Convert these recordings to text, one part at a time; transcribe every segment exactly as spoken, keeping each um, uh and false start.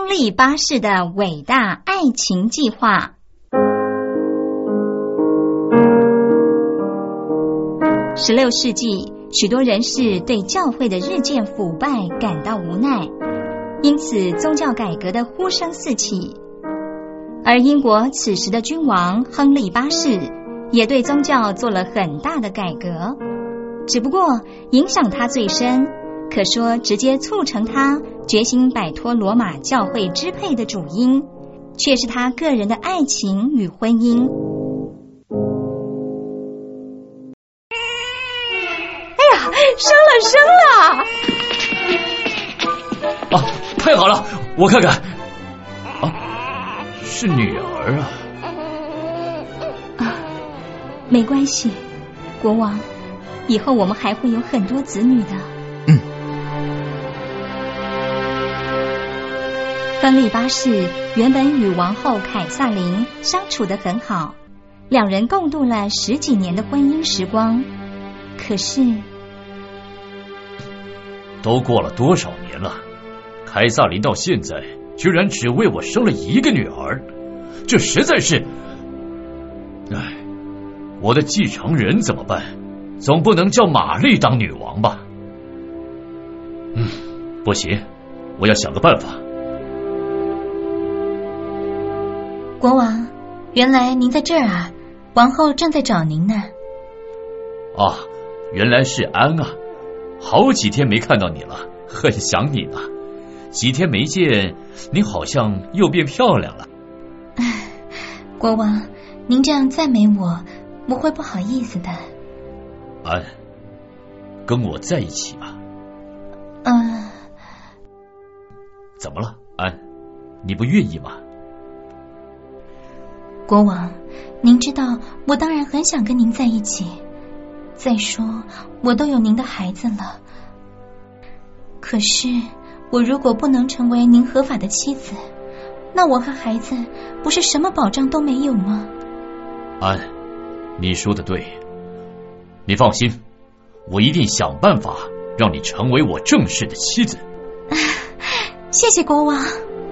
亨利八世的伟大爱情计划。十六世纪，许多人士对教会的日渐腐败感到无奈，因此宗教改革的呼声四起。而英国此时的君王亨利八世也对宗教做了很大的改革，只不过影响他最深，可说直接促成他决心摆脱罗马教会支配的主因，却是他个人的爱情与婚姻。 哎呀，生了生了！ 啊，太好了，我看看，啊，是女儿啊！ 啊，没关系，国王，以后我们还会有很多子女的。 嗯。 亨利八世原本与王后凯撒琳相处得很好，两人共度了十几年的婚姻时光。可是， 都过了多少年了，凯撒琳到现在居然只为我生了一个女儿，这实在是……唉，我的继承人怎么办？总不能叫玛丽当女王吧？嗯，不行，我要想个办法。 国王，原来您在这儿啊，王后正在找您呢。 啊，原来是安啊，好几天没看到你了，很想你呢。几天没见，你好像又变漂亮了。 国王，您这样赞美我，我会不好意思的。 安，跟我在一起吧。 嗯。 怎么了，安？你不愿意吗？ 国王，您知道我当然很想跟您在一起，再说我都有您的孩子了。可是我如果不能成为您合法的妻子，那我和孩子不是什么保障都没有吗？ 安，你说的对，你放心，我一定想办法让你成为我正式的妻子。 谢谢国王。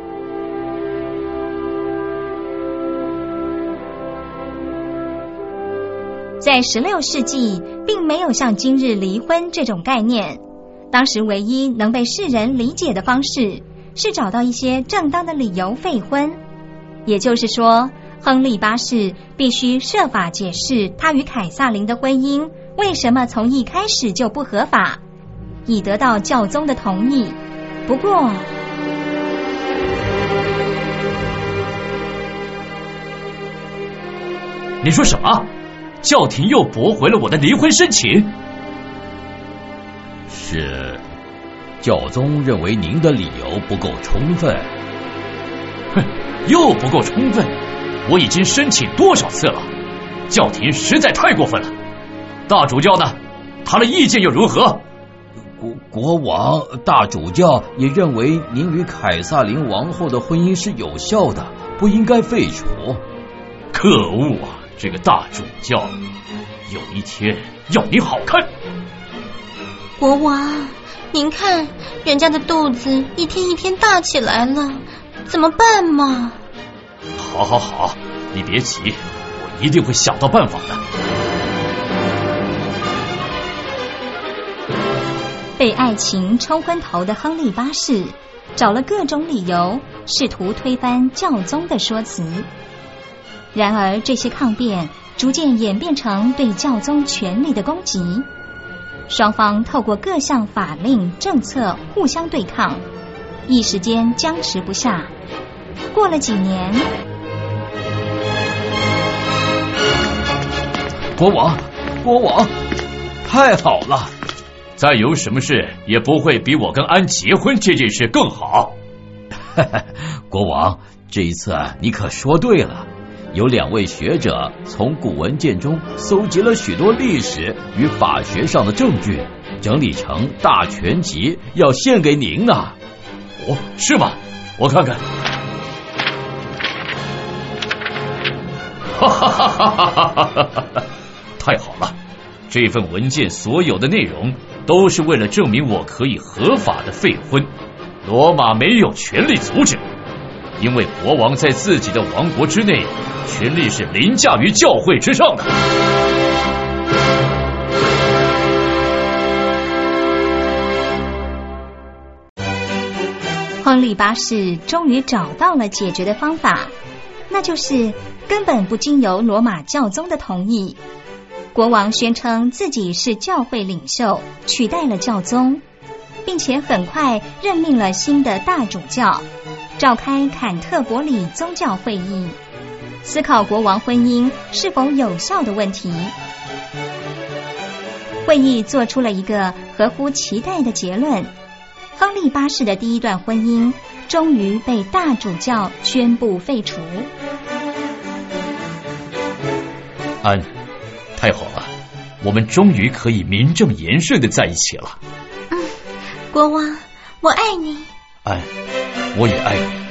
在十六世纪，并没有像今日离婚这种概念。当时唯一能被世人理解的方式，是找到一些正当的理由废婚。也就是说，亨利八世必须设法解释他与凯撒琳的婚姻为什么从一开始就不合法，以得到教宗的同意。不过， 你说什么？教廷又驳回了我的离婚申请？ 是，教宗认为您的理由不够充分。 哼，又不够充分？我已经申请多少次了？教廷实在太过分了。大主教呢？他的意见又如何？ 国国王，大主教也认为您与凯撒琳王后的婚姻是有效的，不应该废除。 可恶啊！这个大主教，有一天要你好看。 国王，您看人家的肚子一天一天大起来了，怎么办嘛？ 好好好，你别急，我一定会想到办法的。 被爱情冲昏头的亨利八世找了各种理由，试图推翻教宗的说辞。然而这些抗辩逐渐演变成对教宗权力的攻击，双方透过各项法令政策互相对抗，一时间僵持不下。过了几年， 国王，国王，太好了！ 再有什么事也不会比我跟安结婚这件事更好。 国王，这一次你可说对了。有两位学者从古文件中搜集了许多历史与法学上的证据，整理成大全集，要献给您呢。 哦，是吗？我看看。哈哈哈哈哈哈！太好了，这份文件所有的内容都是为了证明我可以合法的废婚，罗马没有权利阻止。 因为国王在自己的王国之内，权力是凌驾于教会之上的。 亨利八世终于找到了解决的方法，那就是根本不经由罗马教宗的同意。国王宣称自己是教会领袖，取代了教宗，并且很快任命了新的大主教，召开坎特伯里宗教会议，思考国王婚姻是否有效的问题。会议做出了一个合乎期待的结论，亨利八世的第一段婚姻终于被大主教宣布废除。 安，太好了，我们终于可以名正言顺的在一起了。 嗯，国王，我爱你。 安，我也爱你。